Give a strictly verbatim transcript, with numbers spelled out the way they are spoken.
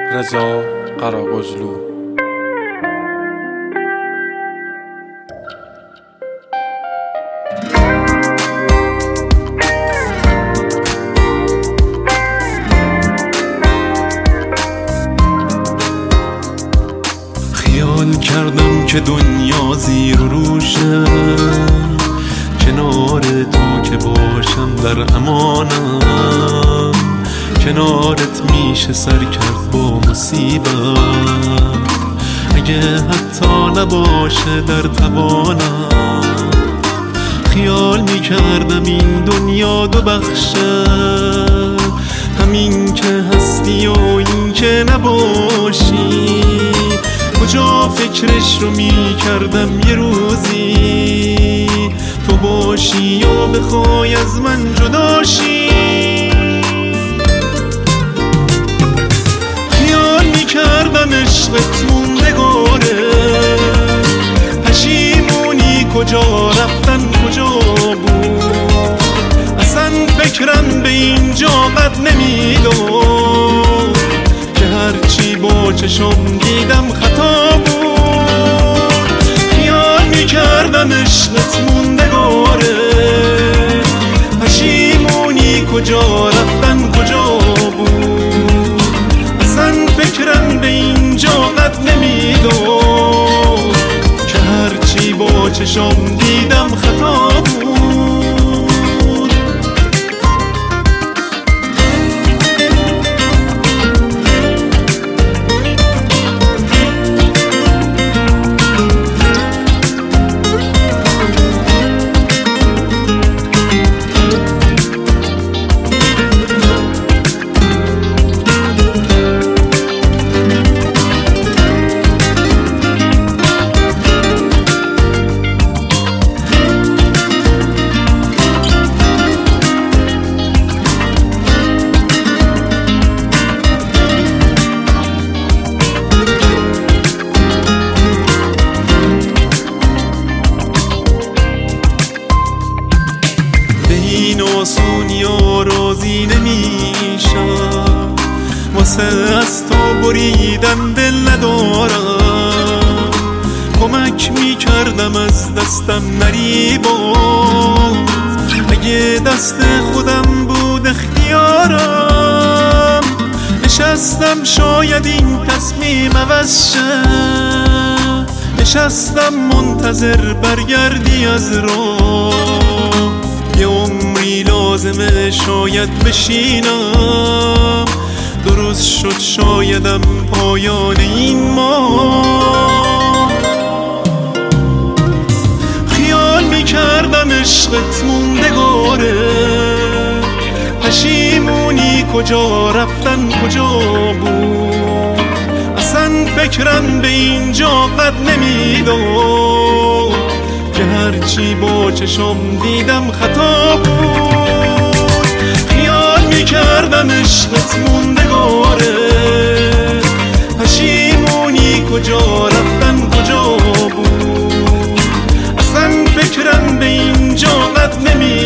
رضا قراقجلو. خیال کردم که دنیا زیر و روشه، کنار تو که باشم در امانم، کنارت میشه سر کرد با مصیبت، اگه حتی نباشه در توانم. خیال میکردم این دنیا دو بخشه، همین که هستی و این که نباشی. کجا فکرش رو میکردم یه روزی تو باشی یا بخوای از من جداشی. خیال میکردم عشقت موندگاره، پشیمونی کجا رفتن کجا بود. اصلا فکرم به اینجا قد نمیداد که هرچی با چشم دیدم خطا بود. خیال میکردم عشقت موندگاره، پشیمونی کجا رفتن کجا بود. اصلا فکرم به اینجا قد نمیداد که هرچی با چشم دیدم خطا بود. این آسونی ها راضی نمیشم، واسه از تو بریدن دل ندارم. کمک میکردم از دستم نری باز، اگه دست خودم بود اختیارم. نشستم شاید این تصمیم عوض شه، نشستم منتظر برگردی از راه. یه عمری لازمه شاید بشینم، درست شد شایدم پایان این ماه. خیال میکردم عشقت موندگاره، پشیمونی کجا رفتن کجا بود. اصلا فکرم به اینجا قد نمیداد که هرچی با چشم دیدم خطا بود. خیال میکردم عشقت موندگاره، پشیمونی کجا رفتن کجا بود. اصلا فکرم به اینجا قد نمی